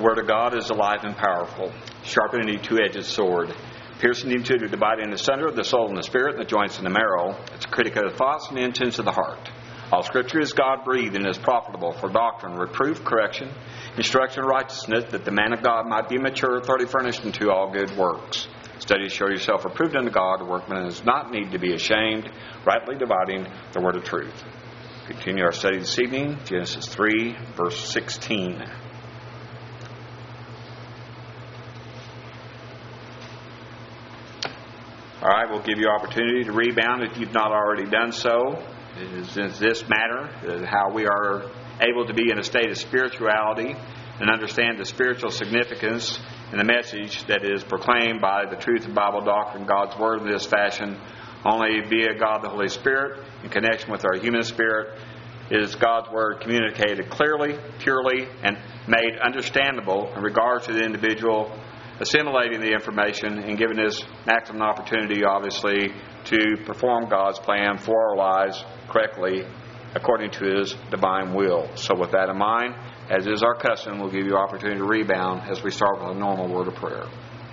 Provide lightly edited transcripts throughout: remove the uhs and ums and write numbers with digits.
Word of God is alive and powerful, sharper than any two-edged sword, piercing into the dividing asunder of the soul and the spirit and the joints and the marrow. It's a critic of the thoughts and the intents of the heart. All Scripture is God-breathed and is profitable for doctrine, reproof, correction, instruction in righteousness, that the man of God might be mature, thoroughly furnished unto all good works. Study to show yourself approved unto God, a workman does not need to be ashamed, rightly dividing the word of truth. Continue our study this evening, Genesis 3, verse 16. All right, we'll give you opportunity to rebound if you've not already done so. It is in this matter how we are able to be in a state of spirituality and understand the spiritual significance and the message that is proclaimed by the truth of Bible doctrine, God's Word in this fashion. Only via God the Holy Spirit, in connection with our human spirit, is God's Word communicated clearly, purely, and made understandable in regards to the individual assimilating the information and giving us maximum opportunity, obviously, to perform God's plan for our lives correctly according to His divine will. So with that in mind, as is our custom, we'll give you opportunity to rebound as we start with a normal word of prayer.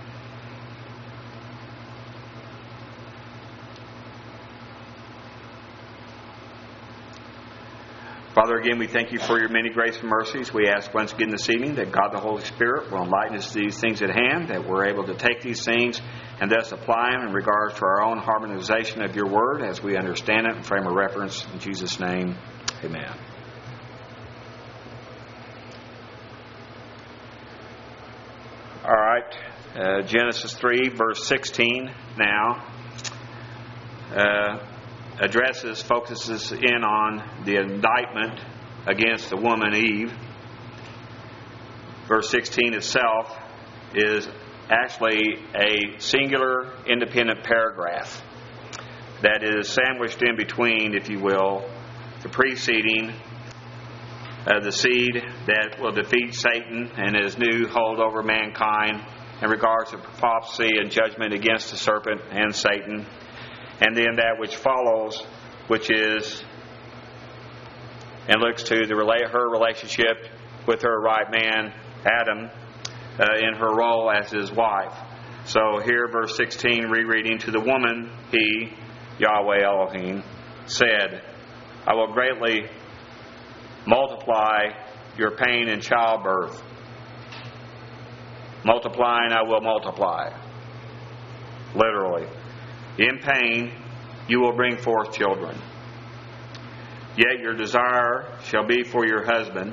Father, again, we thank you for your many grace and mercies. We ask once again this evening that God the Holy Spirit will enlighten us to these things at hand, that we're able to take these things and thus apply them in regards to our own harmonization of your word as we understand it and frame a reference. In Jesus' name, amen. All right, Genesis 3, verse 16 now. Focuses in on the indictment against the woman Eve. Verse 16 itself is actually a singular, independent paragraph that is sandwiched in between, if you will, the preceding, the seed that will defeat Satan and his new hold over mankind in regards to prophecy and judgment against the serpent and Satan. And then that which follows, which is and looks to her relationship with her right man, Adam, in her role as his wife. So here, verse 16, rereading, to the woman, he, Yahweh Elohim, said, I will greatly multiply your pain in childbirth. Multiplying, I will multiply. Literally. In pain, you will bring forth children. Yet your desire shall be for your husband,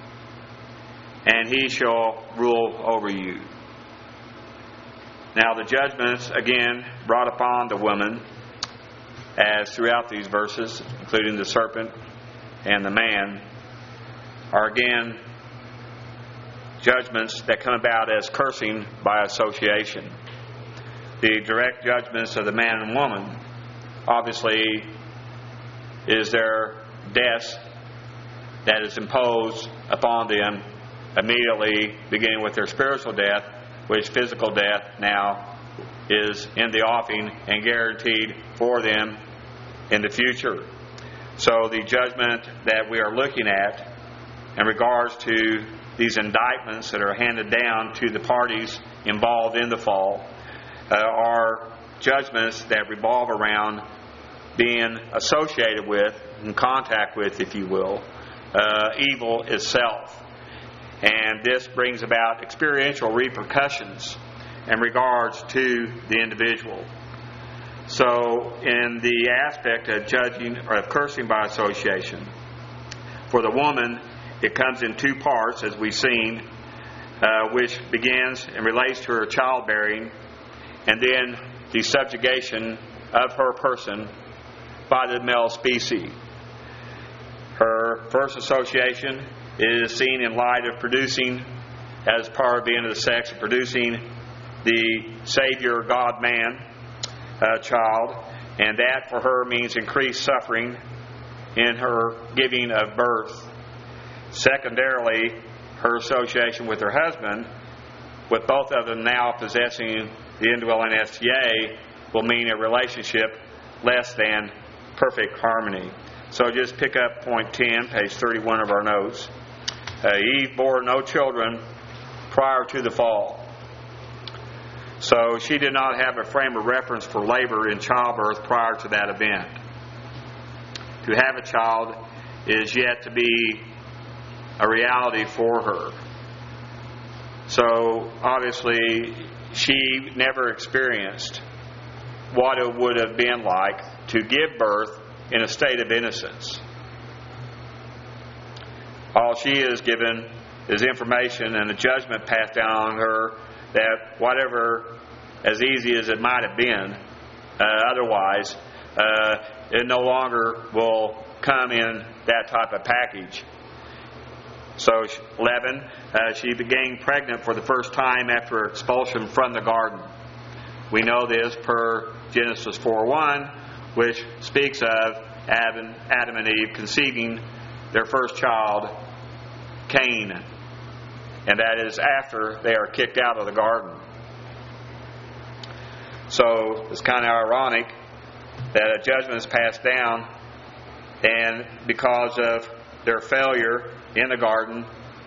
and he shall rule over you. Now the judgments, again, brought upon the woman, as throughout these verses, including the serpent and the man, are again judgments that come about as cursing by association. The direct judgments of the man and woman, obviously, is their death that is imposed upon them immediately, beginning with their spiritual death, which physical death now is in the offing and guaranteed for them in the future. So the judgment that we are looking at in regards to these indictments that are handed down to the parties involved in the fall are judgments that revolve around being associated with, in contact with, if you will, evil itself. And this brings about experiential repercussions in regards to the individual. So in the aspect of judging or of cursing by association, for the woman, it comes in two parts, as we've seen, which begins and relates to her childbearing, and then the subjugation of her person by the male species. Her first association is seen in light of producing, as part of the end of the sex, producing the Savior, God-man child, and that for her means increased suffering in her giving of birth. Secondarily, her association with her husband, with both of them now possessing the indwelling STA, will mean a relationship less than perfect harmony. So just pick up point 10, page 31 of our notes. Eve bore no children prior to the fall. So she did not have a frame of reference for labor in childbirth prior to that event. To have a child is yet to be a reality for her. So obviously she never experienced what it would have been like to give birth in a state of innocence. All she is given is information and a judgment passed down on her that whatever, as easy as it might have been otherwise, it no longer will come in that type of package. So 11, she became pregnant for the first time after expulsion from the garden. We know this per Genesis 4:1, which speaks of Adam and Eve conceiving their first child, Cain. And that is after they are kicked out of the garden. So it's kind of ironic that a judgment is passed down, and because of their failure in the garden,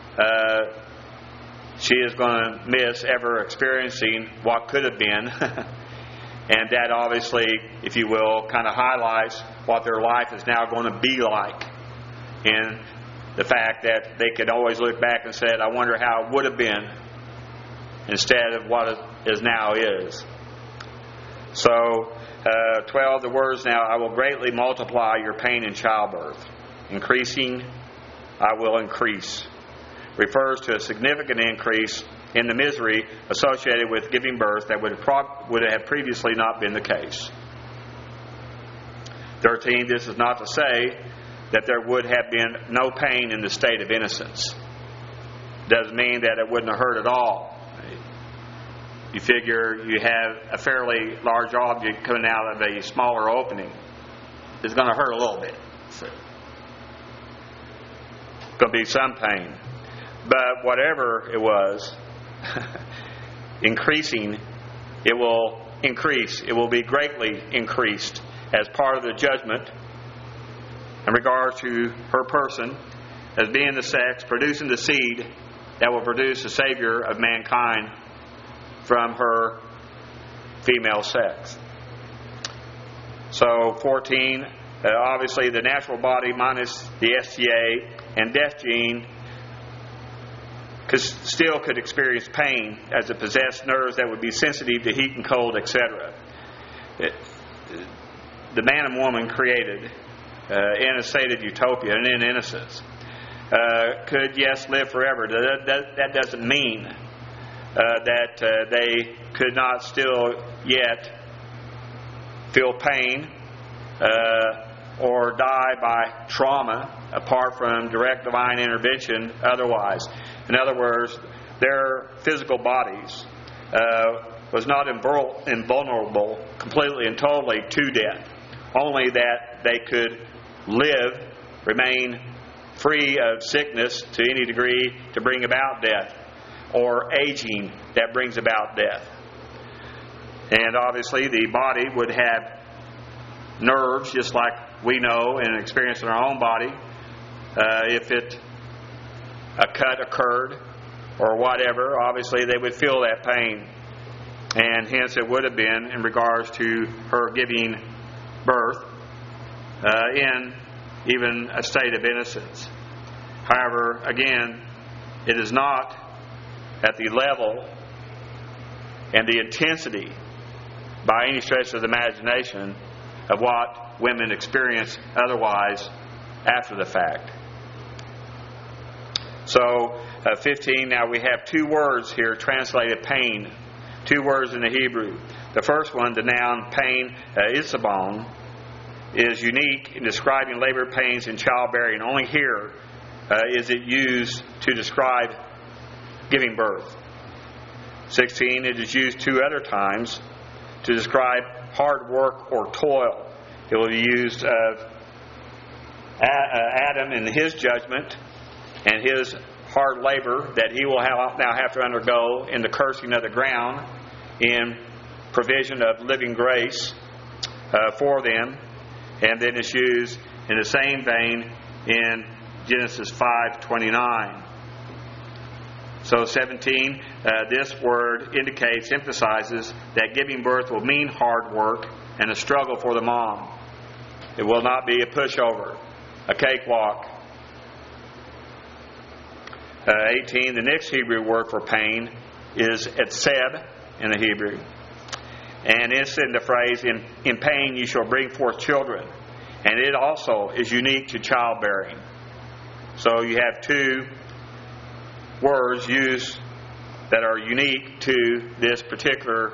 she is going to miss ever experiencing what could have been. And that obviously, if you will, kind of highlights what their life is now going to be like. And the fact that they could always look back and say, I wonder how it would have been, instead of what it now is. So, 12, the words now, I will greatly multiply your pain in childbirth. Increasing, I will increase, refers to a significant increase in the misery associated with giving birth that would have previously not been the case. 13, this is not to say that there would have been no pain in the state of innocence. Doesn't mean that it wouldn't have hurt at all. You figure you have a fairly large object coming out of a smaller opening. It's going to hurt a little bit. So, going to be some pain. But whatever it was, increasing, it will increase. It will be greatly increased as part of the judgment in regard to her person as being the sex, producing the seed that will produce the Savior of mankind from her female sex. So 14, obviously the natural body minus the STA and death gene still could experience pain, as it possessed nerves that would be sensitive to heat and cold, etc. The man and woman created in a state of utopia and in innocence could, yes, live forever. That doesn't mean that they could not still yet feel pain or die by trauma apart from direct divine intervention otherwise. In other words, their physical bodies was not invulnerable completely and totally to death. Only that they could live, remain free of sickness to any degree to bring about death, or aging that brings about death. And obviously the body would have nerves, just like we know and experience in our own body. If a cut occurred or whatever, obviously they would feel that pain. And hence it would have been in regards to her giving birth in even a state of innocence. However, again, it is not at the level and the intensity by any stretch of the imagination of what women experience otherwise after the fact. So 15, now we have two words here translated pain. Two words in the Hebrew. The first one, the noun pain, isabon, is unique in describing labor pains in childbearing. Only here is it used to describe giving birth. 16, it is used two other times to describe hard work or toil. It will be used of Adam in his judgment and his hard labor that he will now have to undergo in the cursing of the ground in provision of living grace for them. And then it's used in the same vein in Genesis 5:29. So 17, this word emphasizes that giving birth will mean hard work and a struggle for the mom. It will not be a pushover, a cakewalk. 18, the next Hebrew word for pain is etzeb in the Hebrew. And it's in the phrase, in pain you shall bring forth children. And it also is unique to childbearing. So you have two words used that are unique to this particular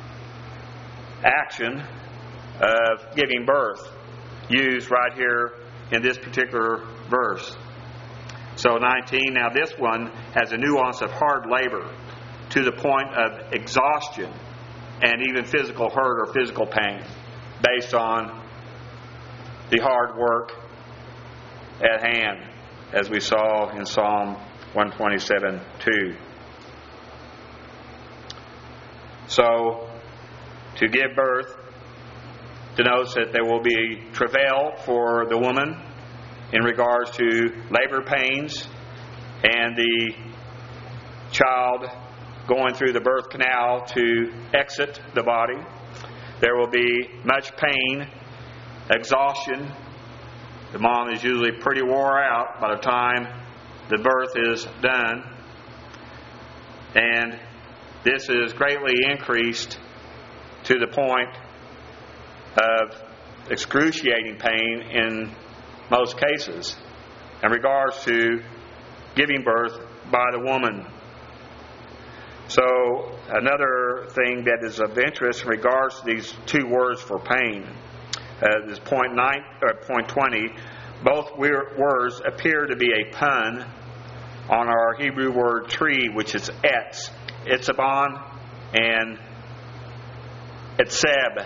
action of giving birth, used right here in this particular verse. So 19, now this one has a nuance of hard labor to the point of exhaustion and even physical hurt or physical pain based on the hard work at hand, as we saw in Psalm 127:2. So, to give birth denotes that there will be travail for the woman in regards to labor pains and the child going through the birth canal to exit the body. There will be much pain, exhaustion. The mom is usually pretty wore out by the time the birth is done. And this is greatly increased to the point of excruciating pain in most cases in regards to giving birth by the woman. So another thing that is of interest in regards to these two words for pain, is point 20. Both words appear to be a pun on our Hebrew word tree, which is etz, etzebon, and etzeb.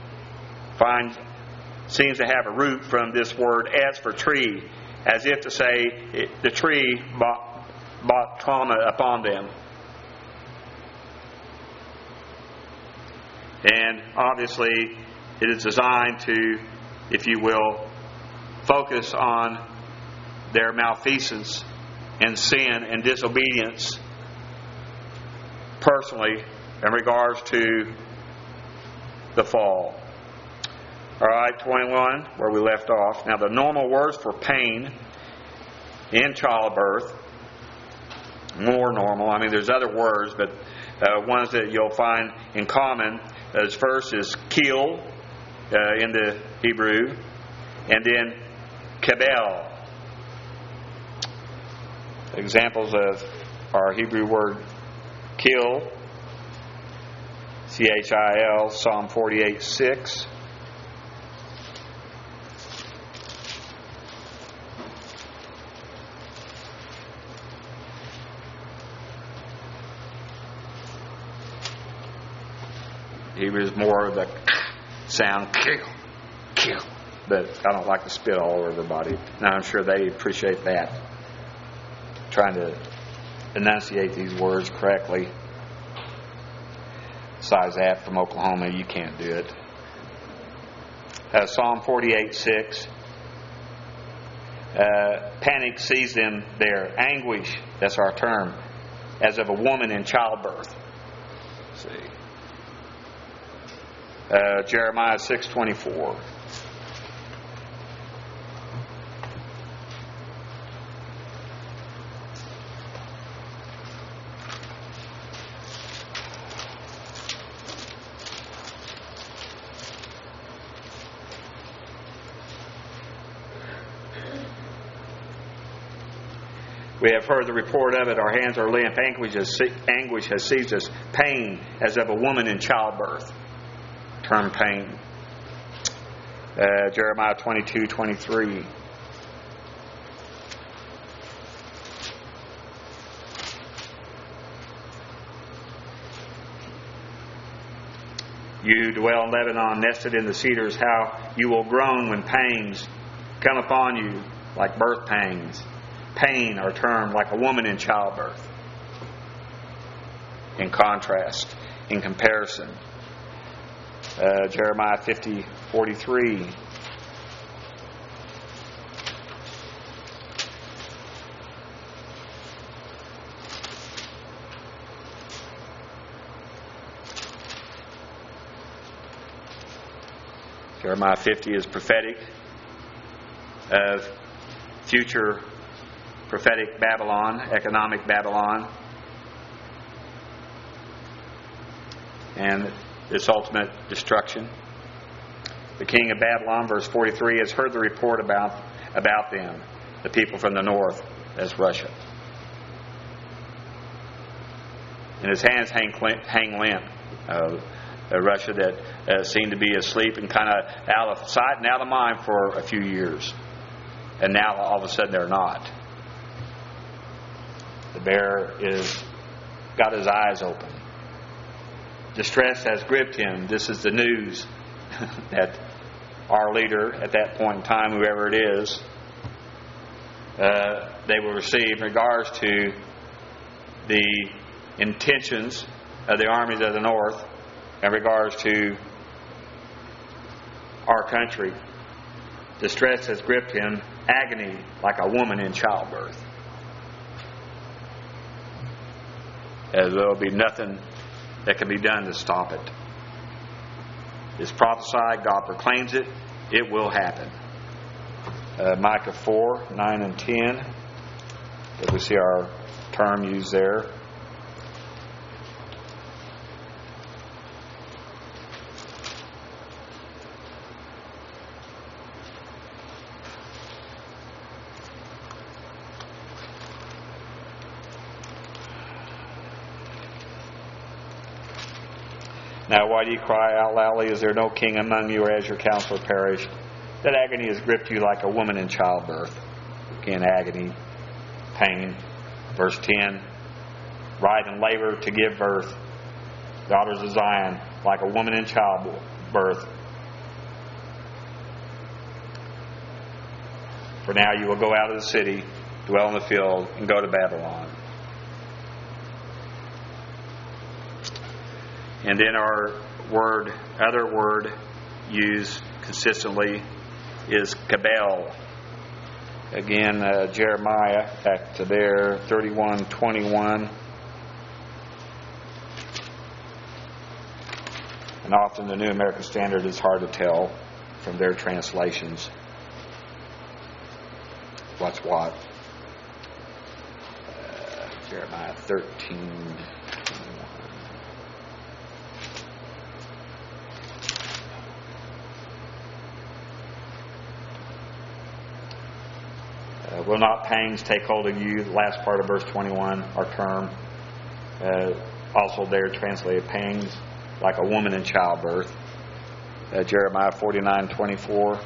Seems to have a root from this word etz for tree, as if to say the tree brought trauma upon them. And obviously, it is designed to, if you will, focus on their malfeasance and sin and disobedience personally in regards to the fall. All right, 21, where we left off. Now, the normal words for pain in childbirth, more normal. I mean, there's other words, but ones that you'll find in common as first is kil in the Hebrew, and then kabel. Examples of our Hebrew word kil, Chil, Psalm 48:6. Hebrew is more of the sound, kill. But I don't like to spit all over everybody. Now I'm sure they appreciate that. Trying to enunciate these words correctly. Besides that, from Oklahoma, you can't do it. Psalm 48:6. Panic sees them there. Anguish, that's our term, as of a woman in childbirth. Let's see. Jeremiah 6:24. We have heard the report of it. Our hands are limp. Anguish has seized us. Pain as of a woman in childbirth. Term pain. Jeremiah 22:23. You dwell in Lebanon, nested in the cedars, how you will groan when pangs come upon you like birth pangs. Pain are termed like a woman in childbirth. In contrast, in comparison. Jeremiah 50:43. Jeremiah 50 is prophetic of future prophetic Babylon, economic Babylon, and its ultimate destruction. The king of Babylon, verse 43, has heard the report about them, the people from the north, as Russia. And his hands hang limp. Russia that seemed to be asleep and kind of out of sight and out of mind for a few years. And now all of a sudden they're not. The bear got his eyes open. Distress has gripped him. This is the news that our leader at that point in time, whoever it is, they will receive in regards to the intentions of the armies of the north in regards to our country. Distress has gripped him, agony like a woman in childbirth. As there will be nothing that can be done to stop it. It's prophesied, God proclaims it, it will happen. Micah 4, 9 and 10. If we see our term used there. Now why do you cry out loudly? Is there no king among you, or has your counselor perished? That agony has gripped you like a woman in childbirth. Again, agony, pain. Verse 10. Writhe and labor to give birth. Daughters of Zion, like a woman in childbirth. For now you will go out of the city, dwell in the field, and go to Babylon. And then our other word used consistently is Cabal. Again, Jeremiah, back to there, 31:21. And often the New American Standard is hard to tell from their translations what's what. Jeremiah 13. Will not pangs take hold of you? The last part of verse 21, our term. Also there translated pangs, like a woman in childbirth. Jeremiah 49:24.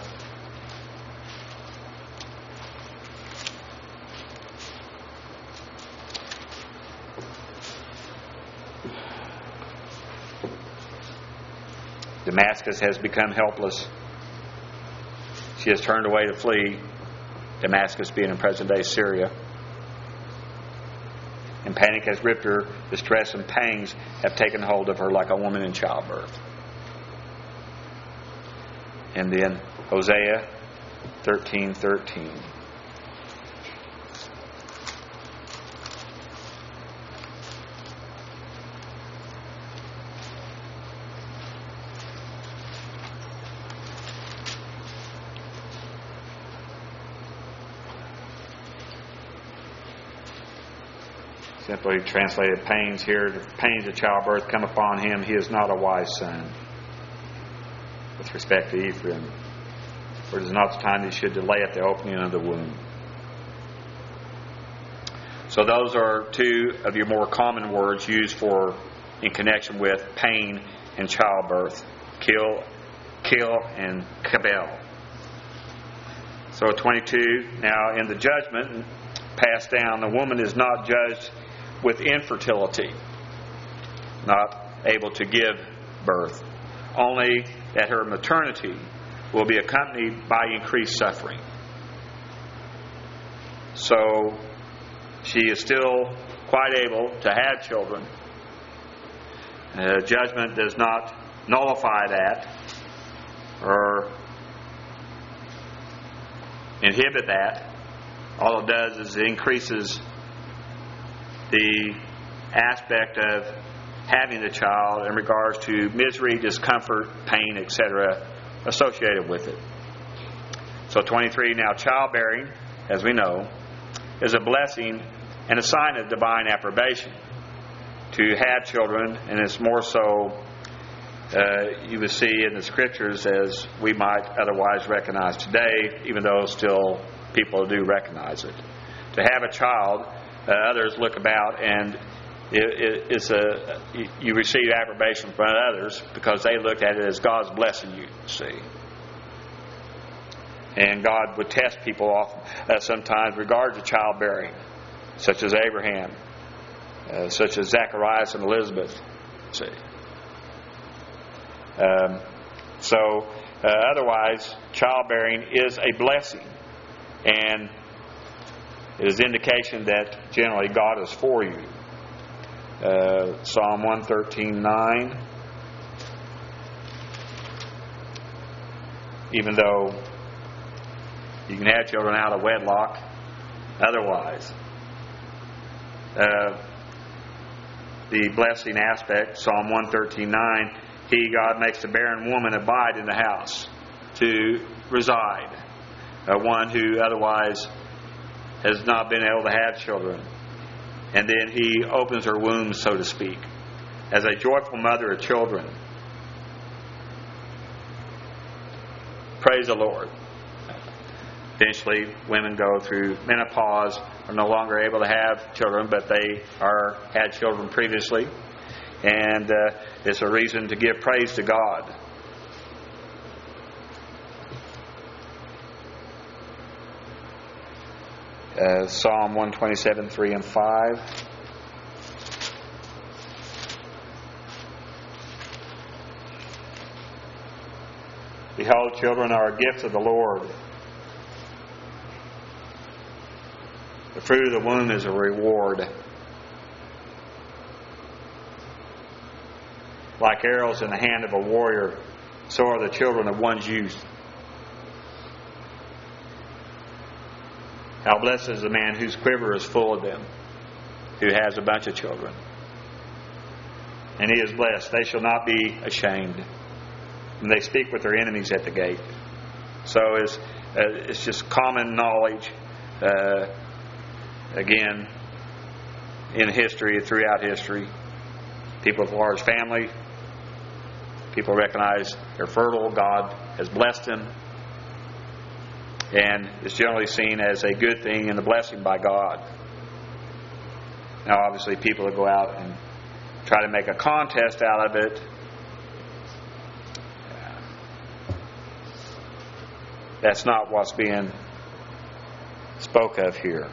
Damascus has become helpless. She has turned away to flee. Damascus being in present-day Syria. And panic has gripped her. Distress and pangs have taken hold of her like a woman in childbirth. And then Hosea 13:13. Simply translated pains here. The pains of childbirth come upon him. He is not a wise son. With respect to Ephraim. For it is not the time that he should delay at the opening of the womb. So those are two of your more common words used in connection with pain and childbirth. Kill, and Cabal. So 22. Now in the judgment passed down, the woman is not judged with infertility, not able to give birth, only that her maternity will be accompanied by increased suffering. So she is still quite able to have children. Judgment does not nullify that or inhibit that. All it does is it increases the aspect of having the child in regards to misery, discomfort, pain, etc., associated with it. So 23, now childbearing, as we know, is a blessing and a sign of divine approbation. To have children, and it's more so you would see in the Scriptures as we might otherwise recognize today, even though still people do recognize it. To have a child, others look about and you receive approbation from others because they look at it as God's blessing you, see. And God would test people off sometimes regarding to childbearing, such as Abraham, such as Zacharias and Elizabeth, see. Otherwise, childbearing is a blessing, and it is indication that generally God is for you. Psalm 113:9. Even though you can have children out of wedlock, otherwise, the blessing aspect, Psalm 113:9. He, God, makes the barren woman abide in the house to reside. One who otherwise has not been able to have children. And then He opens her womb, so to speak, as a joyful mother of children. Praise the Lord. Eventually, women go through menopause, are no longer able to have children, but they had children previously. And it's a reason to give praise to God. Psalm 127:3 and 5. Behold, children are a gift of the Lord. The fruit of the womb is a reward. Like arrows in the hand of a warrior, so are the children of one's youth. How blessed is the man whose quiver is full of them, who has a bunch of children. And he is blessed. They shall not be ashamed when they speak with their enemies at the gate. So it's just common knowledge, again, in history, throughout history. People with a large family, people recognize they're fertile. God has blessed them. And it's generally seen as a good thing and a blessing by God. Now, obviously, people that go out and try to make a contest out of it, that's not what's being spoke of here.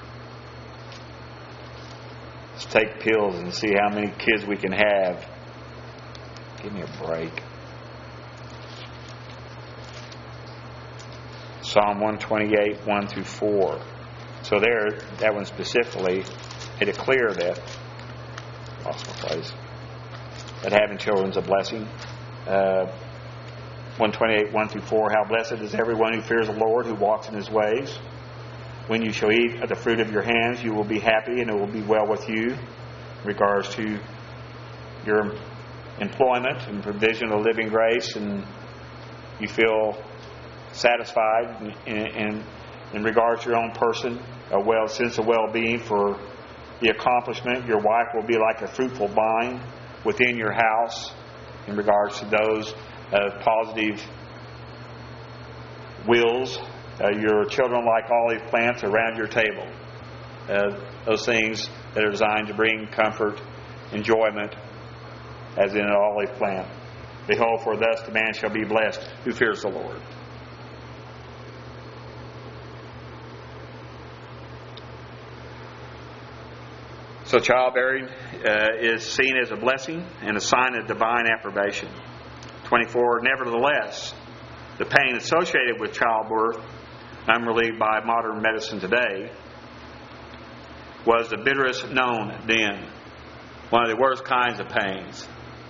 Let's take pills and see how many kids we can have. Give me a break. Psalm 128, 1 through 4. So there, that one specifically made it clear that, lost my place, that having children is a blessing. 128, 1 through 4. How blessed is everyone who fears the Lord, who walks in His ways. When you shall eat of the fruit of your hands, you will be happy, and it will be well with you. In regards to your employment and provision of living grace, and you feel satisfied in regards to your own person, a sense of well-being for the accomplishment. Your wife will be like a fruitful vine within your house in regards to those positive wills. Your children like olive plants around your table. Those things that are designed to bring comfort, enjoyment, as in an olive plant. Behold, for thus the man shall be blessed who fears the Lord. So childbearing is seen as a blessing and a sign of divine approbation. 24, nevertheless, the pain associated with childbirth, unrelieved by modern medicine today, was the bitterest known then. One of the worst kinds of pains.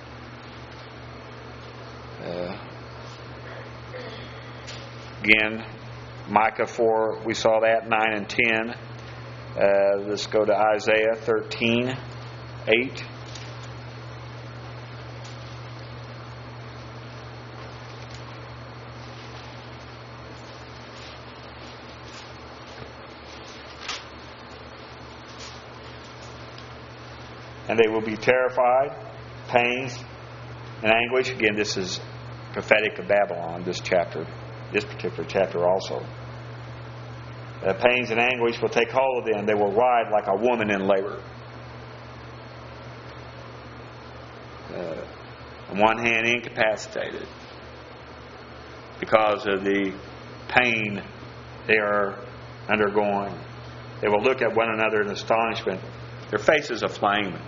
Again, Micah 4, we saw that, 9 and 10. Let's go to Isaiah 13, 8. and they will be terrified, pains, and anguish. Again, this is prophetic of Babylon, this particular chapter also. Pains and anguish will take hold of them. They will ride like a woman in labor. On one hand, incapacitated because of the pain they are undergoing. They will look at one another in astonishment. Their faces aflame.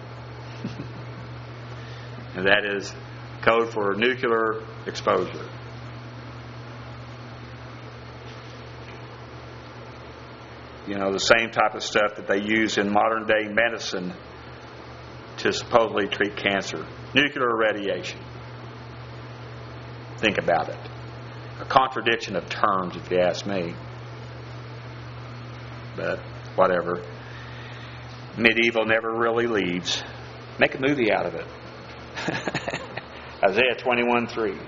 And that is code for nuclear exposure. The same type of stuff that they use in modern day medicine to supposedly treat cancer. Nuclear radiation. Think about it. A contradiction of terms, if you ask me. But whatever. Medieval never really leaves. Make a movie out of it. Isaiah 21:3.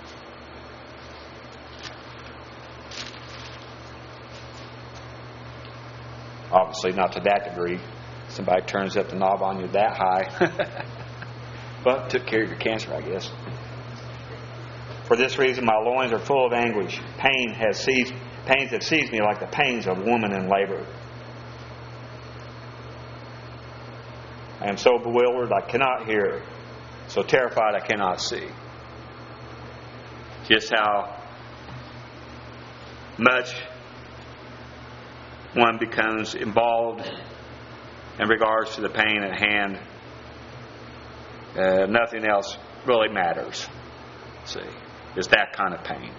Obviously not to that degree. Somebody turns up the knob on you that high. But took care of your cancer, I guess. For this reason my loins are full of anguish. Pains have seized me like the pains of a woman in labor. I am so bewildered I cannot hear, so terrified I cannot see. Just how much one becomes involved in regards to the pain at hand. Nothing else really matters. See, it's that kind of pain.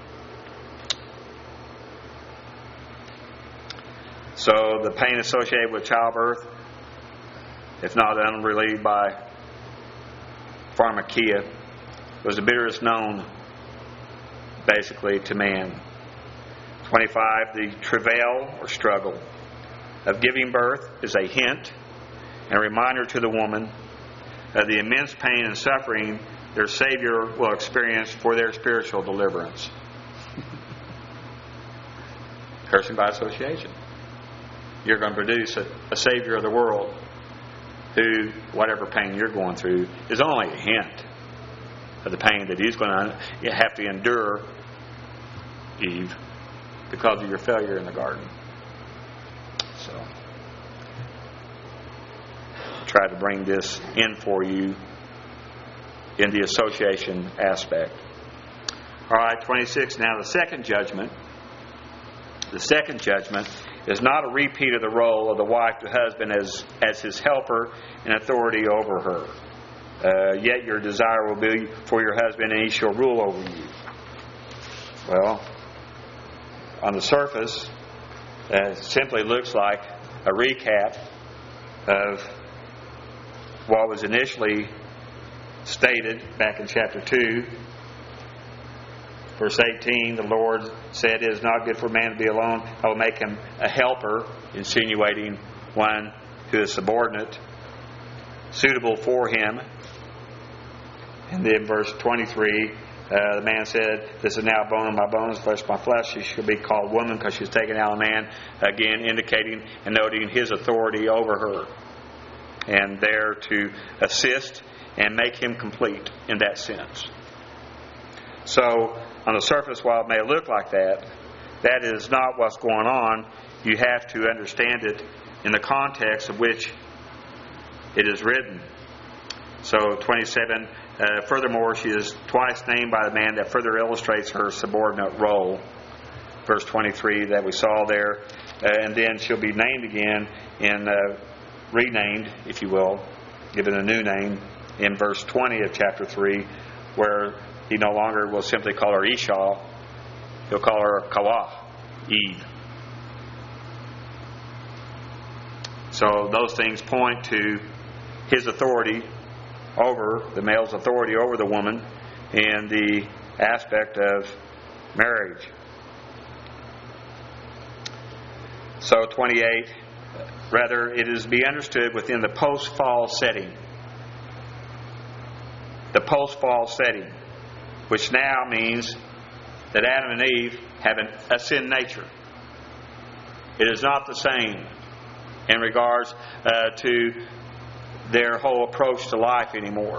So the pain associated with childbirth, if not unrelieved by pharmakia, was the bitterest known, basically, to man. 25, the travail or struggle of giving birth is a hint and a reminder to the woman of the immense pain and suffering their Savior will experience for their spiritual deliverance. Cursing by association. You're going to produce a Savior of the world who, whatever pain you're going through, is only a hint of the pain that He's going to have to endure, Eve, because of your failure in the garden. So, try to bring this in for you in the association aspect. All right, 26. Now the second judgment. The second judgment is not a repeat of the role of the wife to husband as his helper and authority over her. Yet your desire will be for your husband, and he shall rule over you. Well, on the surface, it simply looks like a recap of what was initially stated back in chapter 2. Verse 18, the Lord said, "It is not good for man to be alone. I will make him a helper," insinuating one who is subordinate, suitable for him. And then verse 23, the man said, "This is now bone of my bones, flesh of my flesh. She shall be called woman because she was taken out of man." Again, indicating and noting his authority over her. And there to assist and make him complete in that sense. So, on the surface, while it may look like that, that is not what's going on. You have to understand it in the context of which it is written. So, 27, furthermore, she is twice named by the man. That further illustrates her subordinate role. Verse 23 that we saw there. And then she'll be named again in renamed, if you will, given a new name in verse 20 of chapter 3, where he no longer will simply call her Esau. He'll call her Kawah, Eve. So those things point to his authority over, the male's authority over the woman in the aspect of marriage. So 28, rather, it is to be understood within the post-fall setting. The post-fall setting, which now means that Adam and Eve have a sin nature. It is not the same in regards to their whole approach to life anymore.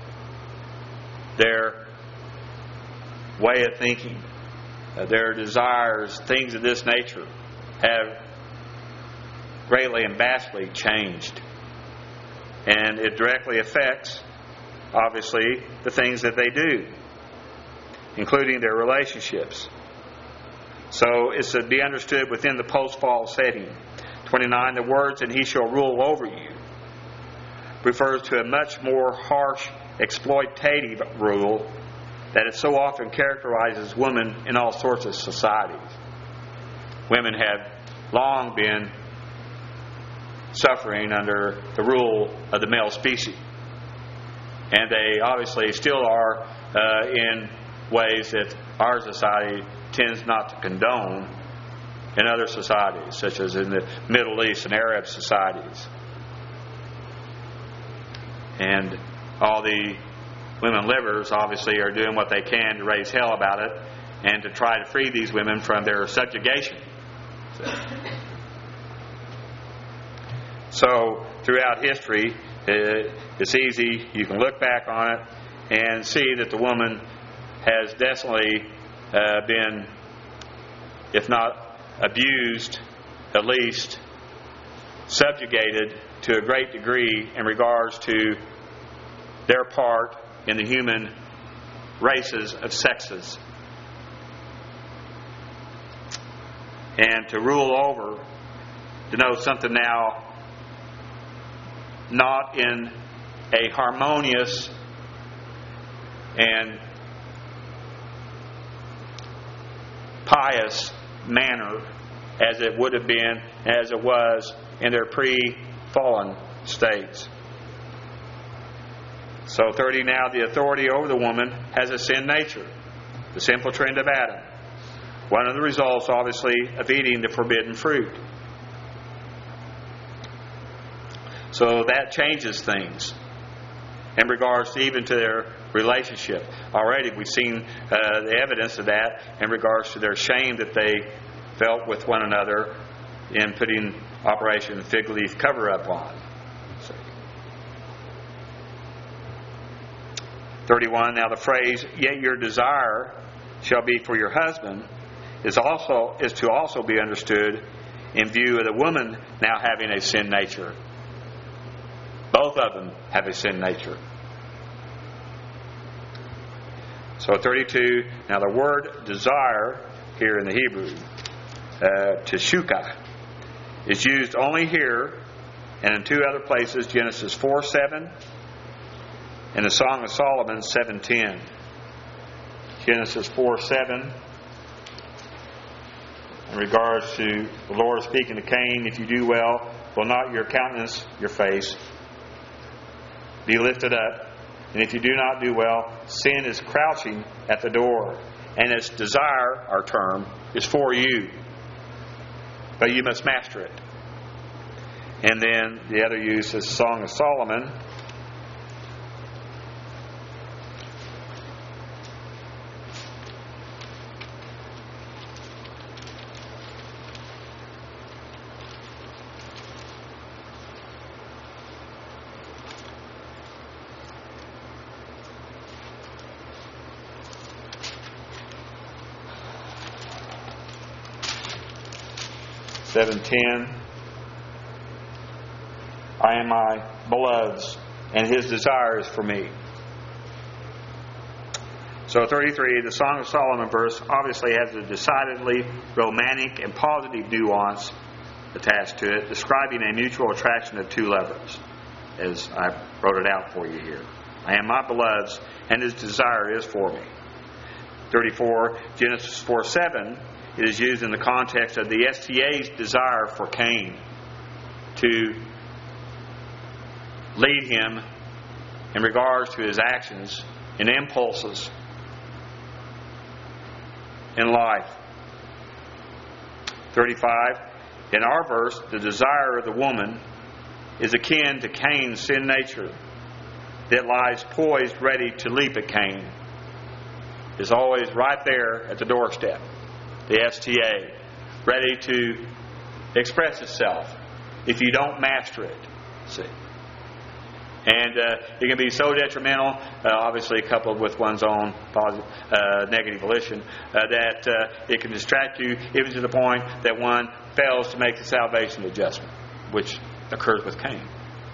Their way of thinking, their desires, things of this nature have greatly and vastly changed. And it directly affects, obviously, the things that they do, including their relationships. So it's to be understood within the post-fall setting. 29, the words, "and he shall rule over you," refers to a much more harsh, exploitative rule that it so often characterizes women in all sorts of societies. Women have long been suffering under the rule of the male species. And they obviously still are in ways that our society tends not to condone in other societies, such as in the Middle East and Arab societies. And all the women livers obviously are doing what they can to raise hell about it and to try to free these women from their subjugation. So throughout history, it's easy. You can look back on it and see that the woman has definitely been, if not abused, at least subjugated to a great degree in regards to their part in the human races of sexes. And to rule over denotes something now not in a harmonious and pious manner as it would have been, as it was in their pre-fallen states. So 30, now the authority over the woman has a sin nature, the simple trend of Adam. One of the results, obviously, of eating the forbidden fruit. So that changes things in regards to even to their relationship. Already we've seen the evidence of that in regards to their shame that they felt with one another in putting Operation Fig Leaf Cover-Up on. 31, now the phrase, "yet your desire shall be for your husband," is to also be understood in view of the woman now having a sin nature. Both of them have a sin nature. So 32, now the word desire here in the Hebrew, teshuka, is used only here and in two other places, Genesis 4:7 and the Song of Solomon 7:10. Genesis 4:7, in regards to the Lord speaking to Cain, "If you do well, will not your countenance, your face, be lifted up? And if you do not do well, sin is crouching at the door, and its desire," our term, "is for you. But you must master it." And then the other use is Song of Solomon. (7:10), "I am my beloved's, and his desire is for me." So 33, the Song of Solomon verse obviously has a decidedly romantic and positive nuance attached to it, describing a mutual attraction of two lovers, as I wrote it out for you here. "I am my beloved's, and his desire is for me." 34, Genesis 4:7, it is used in the context of the STA's desire for Cain to lead him in regards to his actions and impulses in life. 35, in our verse, the desire of the woman is akin to Cain's sin nature that lies poised ready to leap at Cain. It's always right there at the doorstep. The STA, ready to express itself if you don't master it. See, And it can be so detrimental, obviously coupled with one's own positive, negative volition, that it can distract you even to the point that one fails to make the salvation adjustment, which occurs with Cain.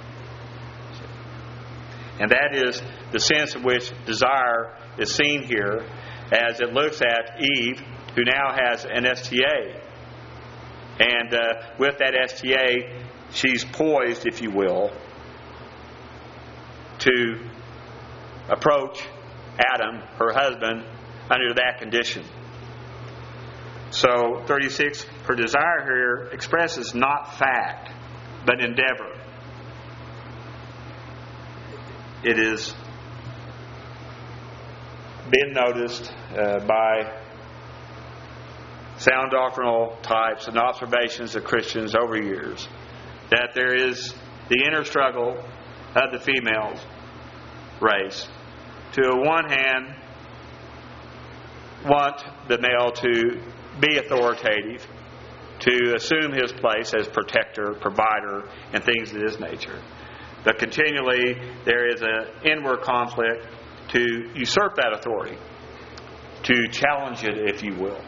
And that is the sense in which desire is seen here as it looks at Eve, who now has an STA. And with that STA, she's poised, if you will, to approach Adam, her husband, under that condition. So, 36, her desire here expresses not fact, but endeavor. It is been noticed by sound doctrinal types and observations of Christians over years that there is the inner struggle of the female race to, on one hand, want the male to be authoritative, to assume his place as protector, provider, and things of this nature. But continually there is an inward conflict to usurp that authority, to challenge it, if you will.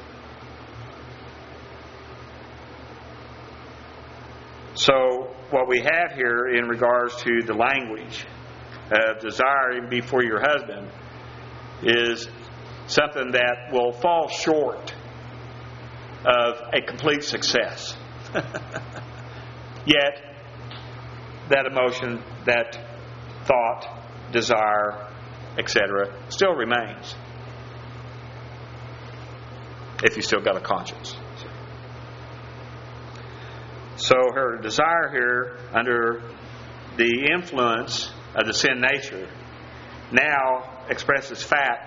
So what we have here in regards to the language of desiring before your husband is something that will fall short of a complete success. Yet, that emotion, that thought, desire, etc., still remains. If you still got a conscience. So her desire here, under the influence of the sin nature, now expresses fact,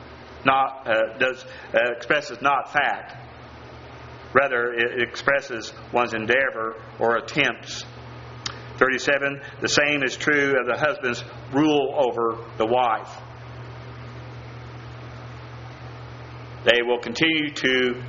expresses not fact. Rather, it expresses one's endeavor or attempts. 37, the same is true of the husband's rule over the wife. They will continue to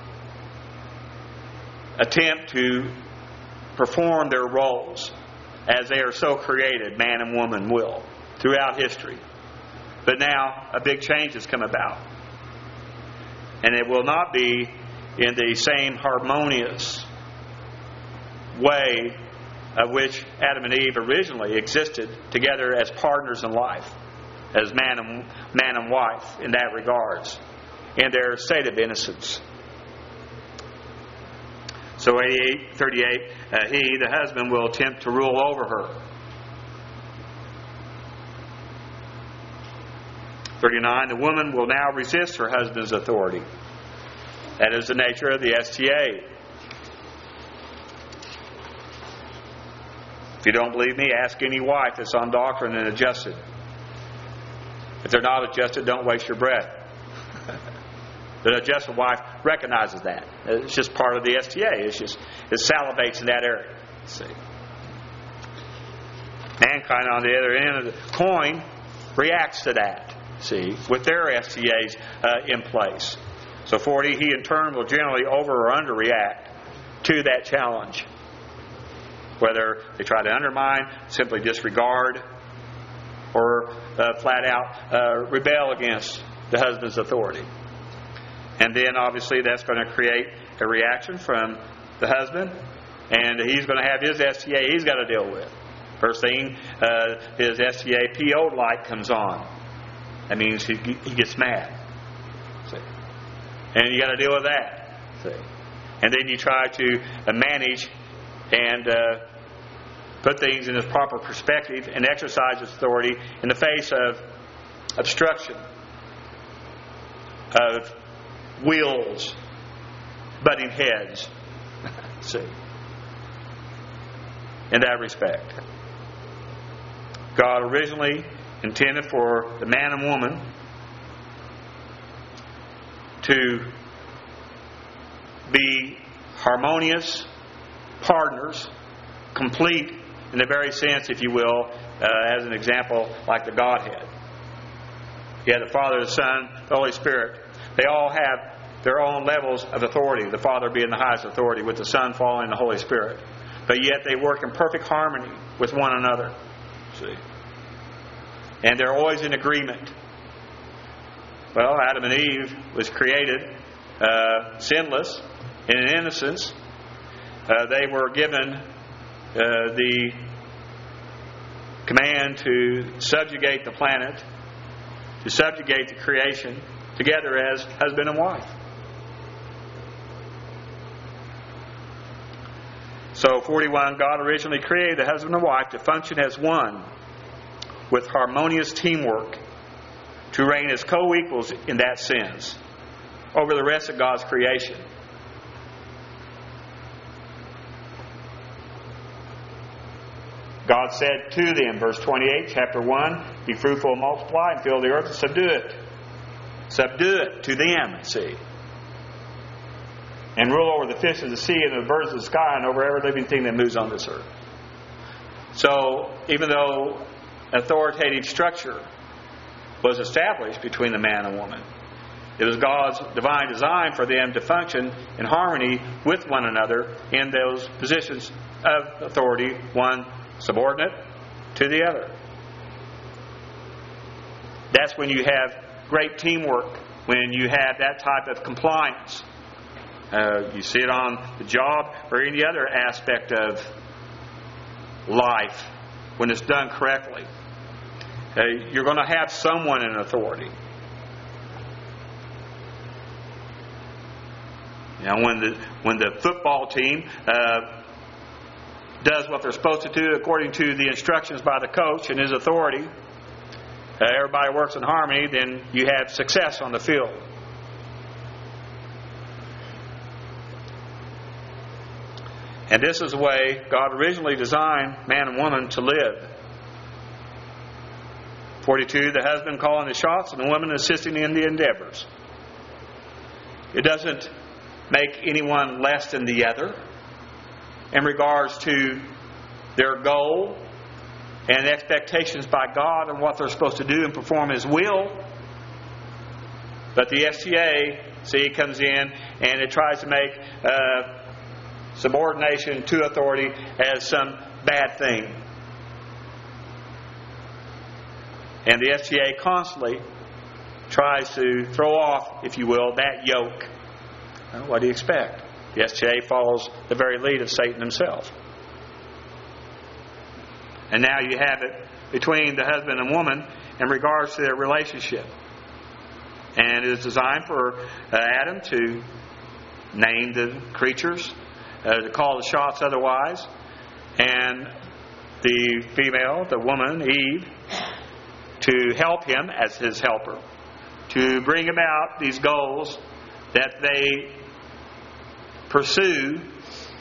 attempt to perform their roles as they are so created, man and woman will, throughout history. But now a big change has come about. And it will not be in the same harmonious way of which Adam and Eve originally existed together as partners in life, as man and wife in that regards, in their state of innocence. So 38, he, the husband, will attempt to rule over her. 39, the woman will now resist her husband's authority. That is the nature of the STA. If you don't believe me, ask any wife that's on doctrine and adjusted. If they're not adjusted, don't waste your breath. The adjusted wife recognizes that. It's just part of the STA. It salivates in that area. See. Mankind, on the other end of the coin, reacts to that. See, with their STAs in place. So 40, he in turn will generally over or underreact to that challenge. Whether they try to undermine, simply disregard, or flat out rebel against the husband's authority. And then obviously that's going to create a reaction from the husband, and he's going to have his STA he's got to deal with. First thing, his STA PO light comes on. That means he gets mad. See? And you got to deal with that. See? And then you try to manage and put things in its proper perspective and exercise its authority in the face of obstruction, of wheels butting heads. See? In that respect. God originally intended for the man and woman to be harmonious partners, complete in the very sense, if you will, as an example, like the Godhead. You have the Father, the Son, the Holy Spirit. They all have their own levels of authority, the Father being the highest authority, with the Son following the Holy Spirit. But yet they work in perfect harmony with one another. See? And they're always in agreement. Well, Adam and Eve was created sinless, in an innocence. They were given the command to subjugate the planet, to subjugate the creation, together as husband and wife. So 41, God originally created the husband and wife to function as one with harmonious teamwork, to reign as co-equals in that sense over the rest of God's creation. God said to them, verse 28, chapter 1, be fruitful and multiply and fill the earth and subdue it. Subdue it to them, see. And rule over the fish of the sea and the birds of the sky and over every living thing that moves on this earth. So, even though authoritative structure was established between the man and woman, it was God's divine design for them to function in harmony with one another in those positions of authority, one subordinate to the other. That's when you have great teamwork, when you have that type of compliance. You see it on the job or any other aspect of life when it's done correctly. You're going to have someone in authority. You know, when the football team does what they're supposed to do according to the instructions by the coach and his authority, everybody works in harmony, then you have success on the field. And this is the way God originally designed man and woman to live. 42, the husband calling the shots and the woman assisting in the endeavors. It doesn't make anyone less than the other in regards to their goal and expectations by God and what they're supposed to do and perform His will. But the STA, see, comes in and it tries to make subordination to authority as some bad thing. And the STA constantly tries to throw off, if you will, that yoke. Well, what do you expect? The STA follows the very lead of Satan himself. And now you have it between the husband and woman in regards to their relationship. And it is designed for Adam to name the creatures, to call the shots otherwise, and the female, the woman, Eve, to help him as his helper, to bring about these goals that they pursue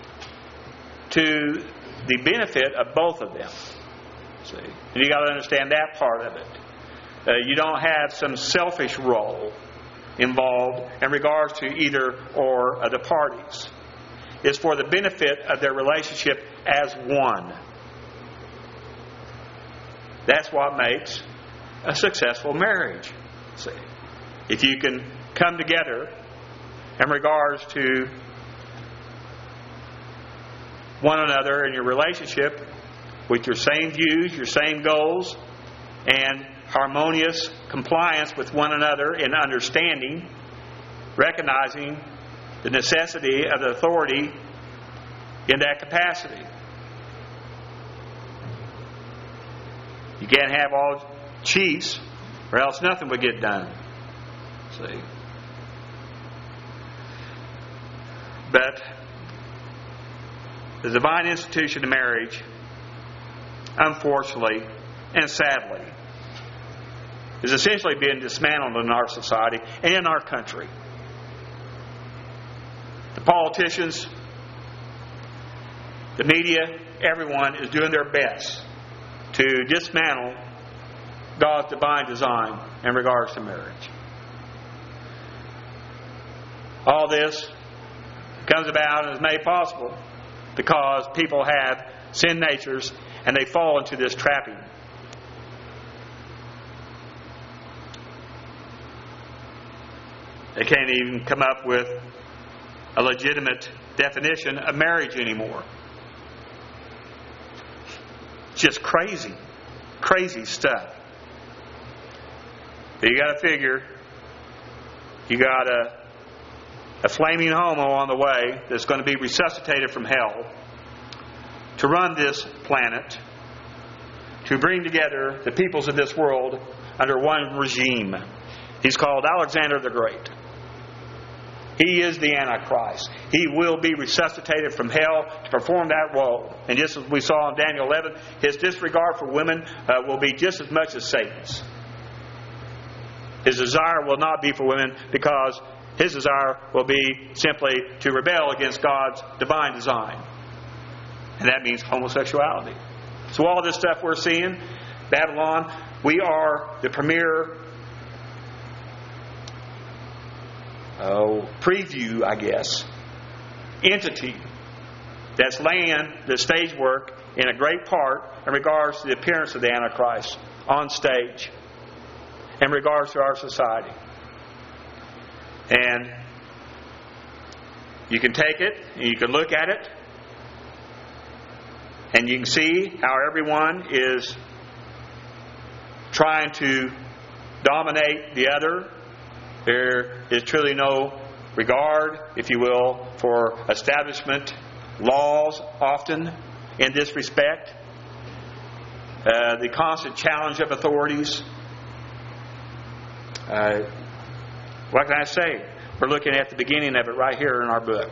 to the benefit of both of them. See? And you got to understand that part of it. You don't have some selfish role involved in regards to either or of the parties. It's for the benefit of their relationship as one. That's what makes a successful marriage. See? If you can come together in regards to one another in your relationship with your same views, your same goals, and harmonious compliance with one another in understanding, recognizing the necessity of the authority in that capacity. You can't have all chiefs, or else nothing would get done. See? But the divine institution of marriage, unfortunately and sadly, is essentially being dismantled in our society and in our country. The politicians, the media, everyone is doing their best to dismantle God's divine design in regards to marriage. All this comes about and is made possible because people have sin natures and they fall into this trapping. They can't even come up with a legitimate definition of marriage anymore. It's just crazy. crazy stuff. But you got to figure, you got a flaming homo on the way that's going to be resuscitated from hell to run this planet, to bring together the peoples of this world under one regime. He's called Alexander the Great. He is the Antichrist. He will be resuscitated from hell to perform that role. And just as we saw in Daniel 11, his disregard for women will be just as much as Satan's. His desire will not be for women, because his desire will be simply to rebel against God's divine design. And that means homosexuality. So all this stuff we're seeing, Babylon, we are the premier preview, I guess, entity that's laying the stage work in a great part in regards to the appearance of the Antichrist on stage, in regards to our society. And you can take it, and you can look at it, and you can see how everyone is trying to dominate the other. There is truly no regard, if you will, for establishment laws often in this respect. The constant challenge of authorities. What can I say? We're looking at the beginning of it right here in our book.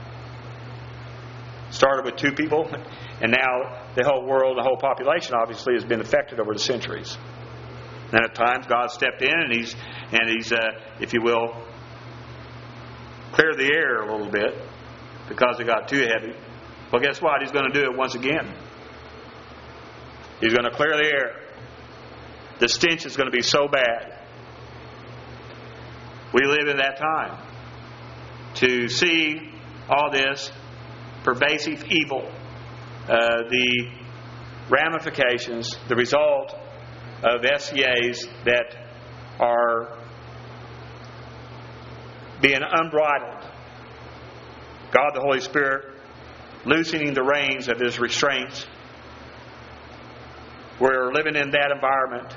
Started with 2 people, and now the whole world, the whole population obviously has been affected over the centuries. And at times God stepped in and he's if you will, cleared the air a little bit because it got too heavy. Well, guess what? He's going to do it once again. He's going to clear the air. The stench is going to be so bad. We live in that time to see all this pervasive evil, the ramifications, the result of SCAs that are being unbridled. God the Holy Spirit loosening the reins of His restraints. We're living in that environment.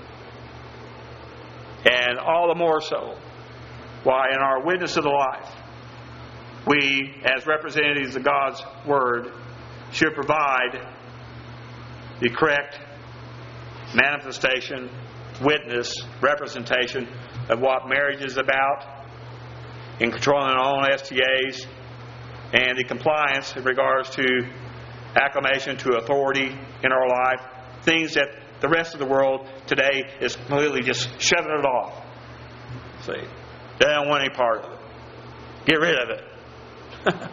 And all the more so, why in our witness of the life, we as representatives of God's Word should provide the correct manifestation, witness, representation of what marriage is about in controlling our own STAs and the compliance in regards to acclamation to authority in our life. Things that the rest of the world today is completely just shoving it off. See, they don't want any part of it. Get rid of it.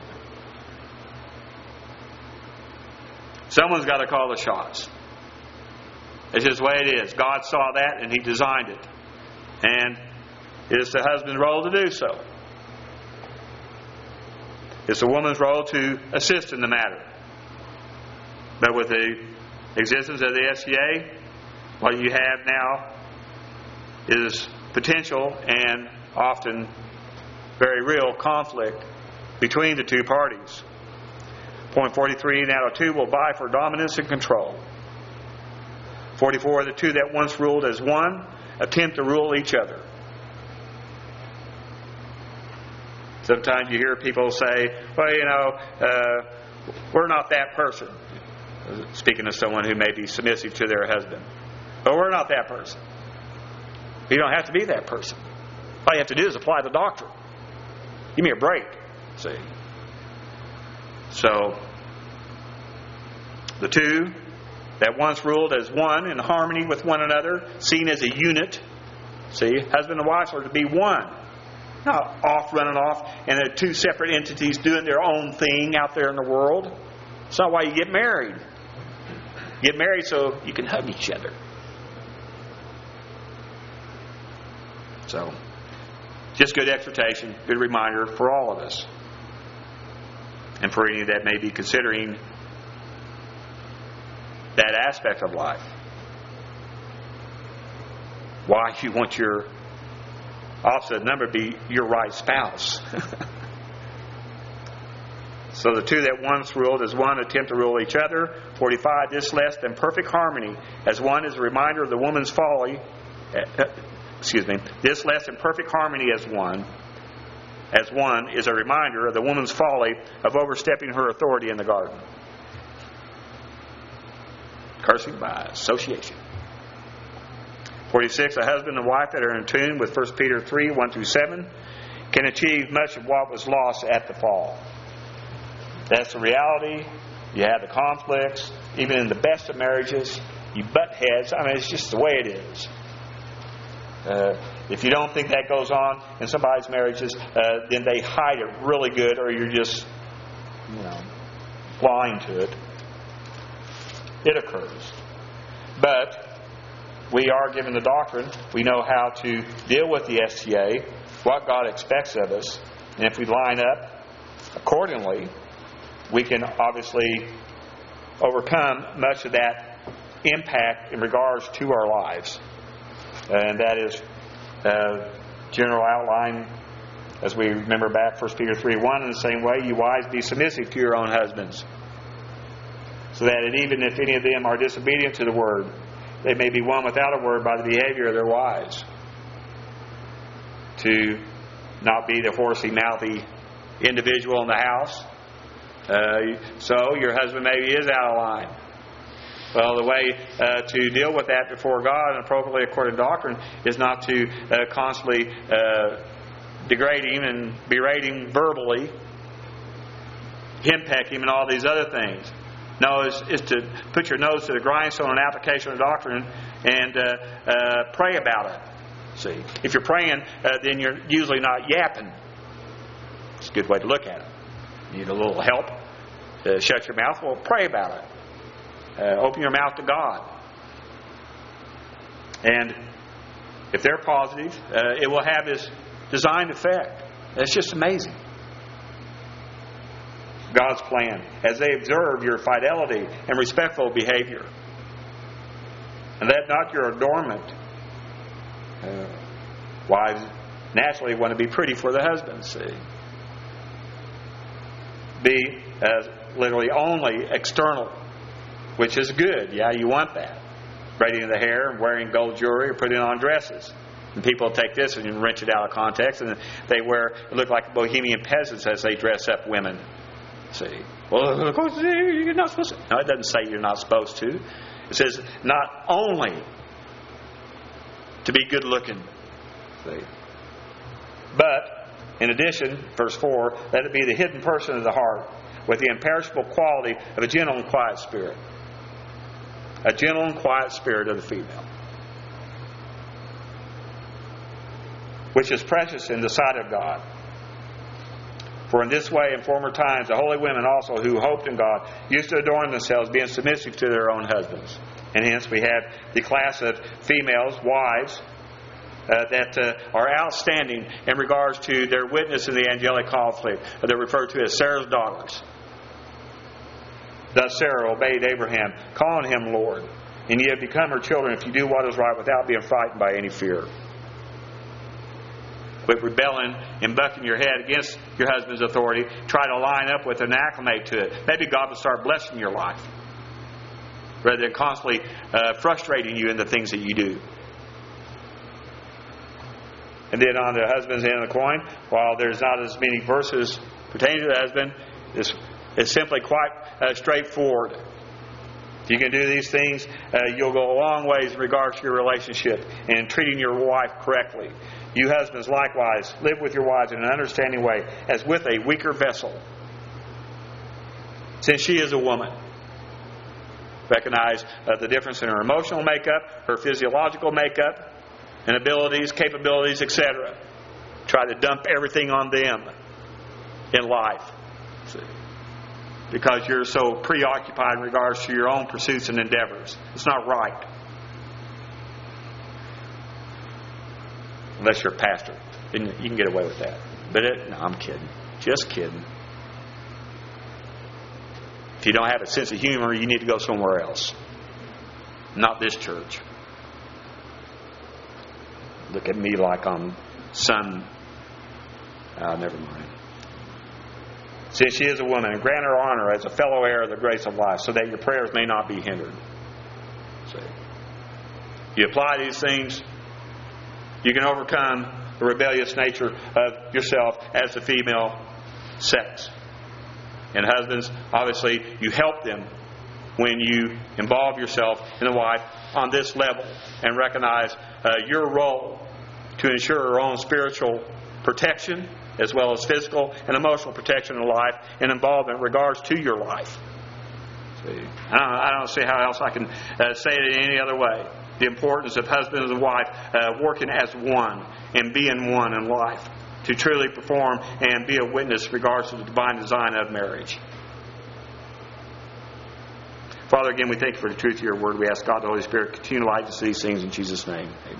Someone's got to call the shots. It's just the way it is. God saw that and He designed it. And it is the husband's role to do so. It's the woman's role to assist in the matter. But with the existence of the SCA, what you have now is potential and often very real conflict between the two parties. Point 43, now the two will vie for dominance and control. 44, the two that once ruled as one attempt to rule each other. Sometimes you hear people say, well, we're not that person. Speaking of someone who may be submissive to their husband. But we're not that person. You don't have to be that person. All you have to do is apply the doctrine. Give me a break. See? So, the two that once ruled as one in harmony with one another, seen as a unit. See, husband and wife are to be one. Not running off, and they're two separate entities doing their own thing out there in the world. It's not why you get married. Get married so you can hug each other. So, just good exhortation, good reminder for all of us. And for any that may be considering that aspect of life. Why you want your opposite number to be your right spouse. So the two that once ruled as one attempt to rule each other. 45, this less than perfect harmony as one is a reminder of the woman's folly. This less than perfect harmony as one is a reminder of the woman's folly of overstepping her authority in the garden. Cursing by association. 46, a husband and wife that are in tune with 1 Peter 3, 1 through 7 can achieve much of what was lost at the fall. That's the reality. You have the conflicts. Even in the best of marriages, you butt heads. I mean, it's just the way it is. If you don't think that goes on in somebody's marriages, then they hide it really good, or you're just, blind to it. It occurs. But we are given the doctrine. We know how to deal with the STA, what God expects of us. And if we line up accordingly, we can obviously overcome much of that impact in regards to our lives. And that is general outline as we remember back 1 Peter 3:1. In the same way, you wives, be submissive to your own husbands, so that even if any of them are disobedient to the word, they may be won without a word by the behavior of their wives. To not be the horsey, mouthy individual in the house. So your husband maybe is out of line. Well, the way to deal with that before God and appropriately according to doctrine is not to constantly degrade him and berate him verbally, henpeck him, and all these other things. No, is to put your nose to the grindstone in application of doctrine and pray about it. See, if you're praying, then you're usually not yapping. It's a good way to look at it. You need a little help. Shut your mouth. Well, pray about it. Open your mouth to God. And if they're positive, it will have this designed effect. It's just amazing. God's plan, as they observe your fidelity and respectful behavior. And let not your adornment. Wives naturally want to be pretty for the husband, see. Be literally only external, which is good. Yeah, you want that. Braiding the hair and wearing gold jewelry or putting on dresses. And people take this and wrench it out of context, and they look like Bohemian peasants as they dress up women. See, well, of course you're not supposed to. No, it doesn't say you're not supposed to. It says not only to be good looking, see, but in addition, verse 4, let it be the hidden person of the heart with the imperishable quality of a gentle and quiet spirit. A gentle and quiet spirit of the female, which is precious in the sight of God. For in this way, in former times, the holy women also who hoped in God used to adorn themselves, being submissive to their own husbands. And hence we have the class of females, wives, that are outstanding in regards to their witness in the angelic conflict. They're referred to as Sarah's daughters. Thus Sarah obeyed Abraham, calling him Lord. And ye have become her children if you do what is right without being frightened by any fear. With rebelling and bucking your head against your husband's authority, try to line up with and acclimate to it. Maybe God will start blessing your life rather than constantly frustrating you in the things that you do. And then on the husband's end of the coin, while there's not as many verses pertaining to the husband, it's simply quite straightforward. If you can do these things, you'll go a long ways in regards to your relationship and treating your wife correctly. You husbands likewise live with your wives in an understanding way, as with a weaker vessel, since she is a woman. Recognize the difference in her emotional makeup, her physiological makeup, and abilities, capabilities, etc. Try to dump everything on them in life. See? Because you're so preoccupied in regards to your own pursuits and endeavors. It's not right. Unless you're a pastor. Then you can get away with that. But no, I'm kidding. Just kidding. If you don't have a sense of humor, you need to go somewhere else. Not this church. Look at me like I'm some... never mind. since she is a woman, and grant her honor as a fellow heir of the grace of life, so that your prayers may not be hindered. See? You apply these things, you can overcome the rebellious nature of yourself as the female sex. And husbands, obviously, you help them when you involve yourself in the wife on this level and recognize your role to ensure her own spiritual protection as well as physical and emotional protection in life and involvement in regards to your life. See? I don't see how else I can say it in any other way. The importance of husband and wife working as one and being one in life to truly perform and be a witness in regards to the divine design of marriage. Father, again, we thank you for the truth of your word. We ask God, the Holy Spirit, continue to light us these things in Jesus' name. Amen.